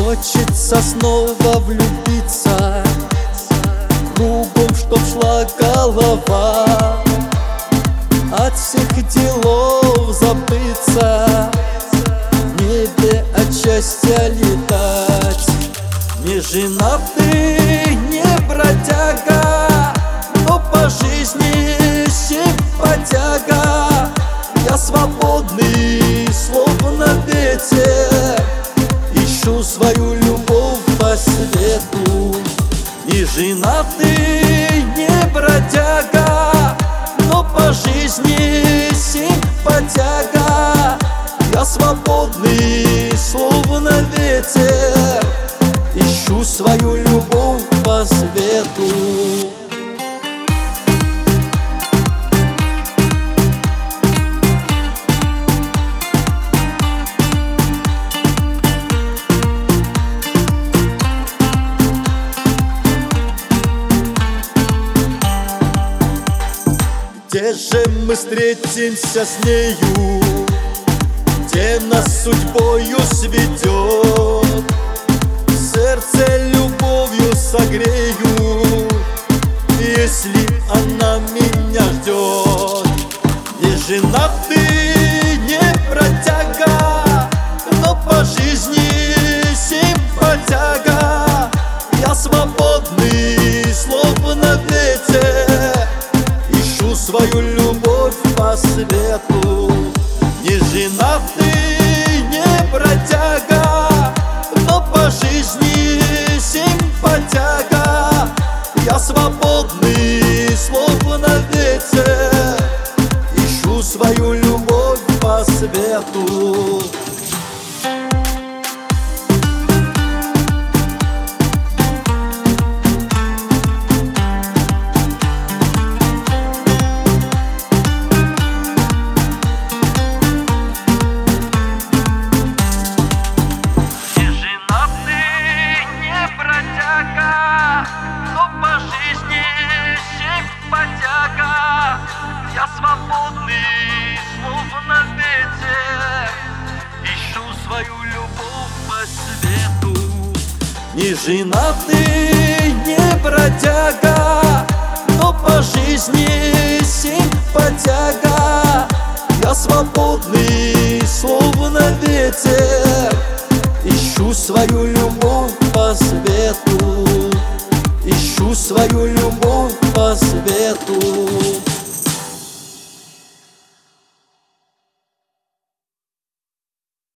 Хочется снова влюбиться, кругом чтоб шла голова, от всех делов забыться, в небе от счастья летать. Не женатый, не бродяга, но по жизни симпатяга. Я свободный, словно ветер, ищу свою любовь по свету. Не женатый, не бродяга, но по жизни симпатяга. Я свободный, словно ветер, ищу свою любовь по свету. Где же мы встретимся с нею, где нас судьбою сведет? В сердце любовью согрею, если она меня ждет. Не женатый, не бродяга, но по жизни симпатяга. Я свободный, словно ветер, ищу свою любовь по свету. Не женатый, не бродяга, но по жизни симпатяга. Я свободный, словно ветер, ищу свою любовь по свету. Я свободный, словно ветер, ищу свою любовь по свету. Не женатый, не бродяга, но по жизни симпатяга. Я свободный, словно ветер, ищу свою любовь по свету. Ищу свою любовь по свету.